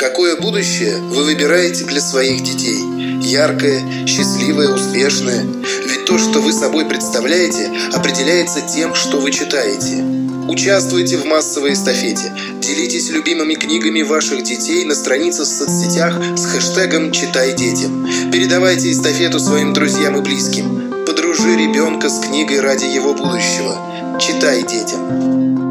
Какое будущее вы выбираете для своих детей? Яркое, счастливое, успешное? Ведь то, что вы собой представляете, определяется тем, что вы читаете. Участвуйте в массовой эстафете. Делитесь любимыми книгами ваших детей на страницах в соцсетях с хэштегом «Читай детям». Передавайте эстафету своим друзьям и близким. Подружи ребенка с книгой ради его будущего. Читай детям.